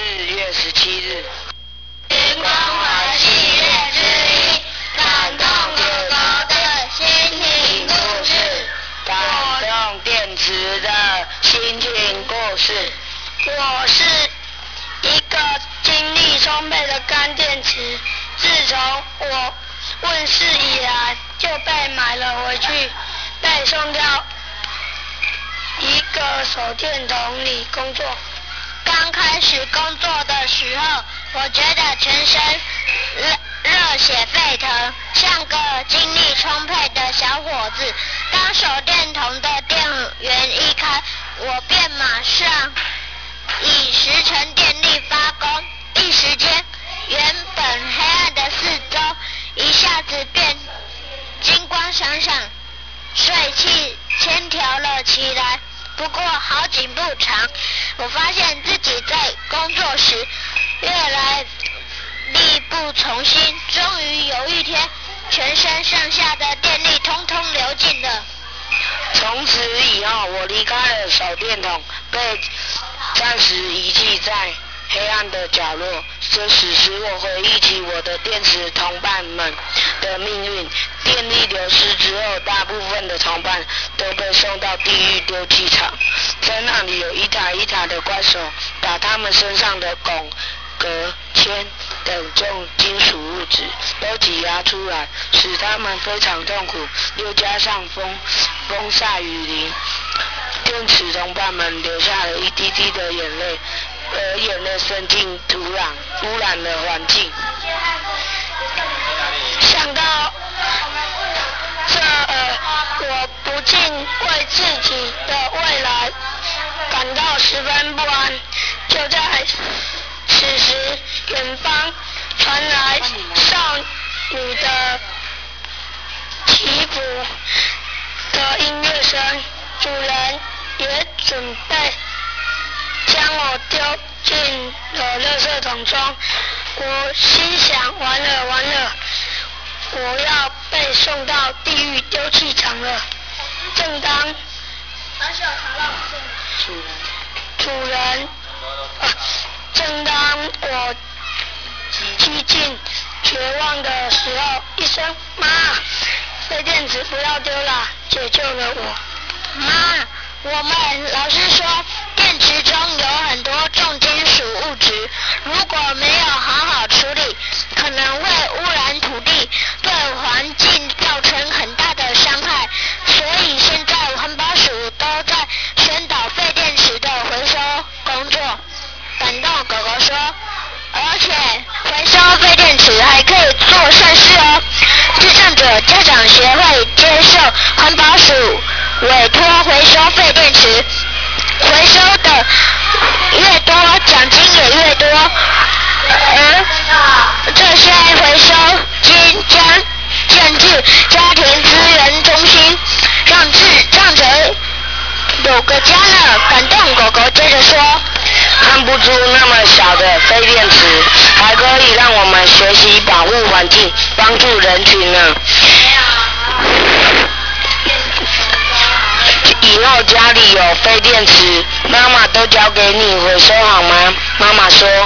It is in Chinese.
4月17日。 光华系列之一，感动狗狗的心情故事。 感动电池的心情故事。 我是一个精力充沛的干电池，自从我问世以来就被买了回去，被送到一个手电筒里工作。刚开始工作的时候，我觉得全身热血沸腾，像个精力充沛的小伙子。当手电筒的电源一开，我便马上以10成电力发功，一时间原本黑暗的四周一下子变金光闪闪，帅气线条了起来。不过好景不长，我发现自己在工作时越来力不从心，终于有一天全身上下的电力通通流尽了。 从此以后，我离开了手电筒，被暂时遗弃在黑暗的角落。这使我回忆起我的电池同伴们的命运。电力流失之后，大部分的同伴都被送到地狱丢弃场，在那里有一台一台的怪手把他们身上的汞、镉、铅等重金属物质都挤压出来，使他们非常痛苦，又加上风晒雨淋，电池同伴们流下了一滴滴的眼泪，而眼泪渗进土壤，污染了环境。 想到我不禁为自己的未来感到十分不安。就在此时，远方传来少女的祈福的音乐声，主人也准备将我丢进了垃圾桶中。我心想，完了，我要被送到地狱丢弃场了。正当我几近绝望的时候，一声妈，废电池不要丢了，解救了我。妈，我们老师说电池中有很多重金属物质，如果没有好好处理，可能会污染土地，对环境造成很大的伤害。所以现在环保署都在宣导废电池的回收工作。感动狗狗说，而且回收废电池还可以做善事哦。智障者家长协会接受环保署委托回收废电池，回收的越多，奖金也越多，而这些回收金将建置家庭资源中心，让智障者有个家了。感动狗狗接着说， 看不出那么小的废电池，还可以让我们学习保护环境，帮助人群呢。以后家里有废电池，妈妈都交给你回收好吗？妈妈说。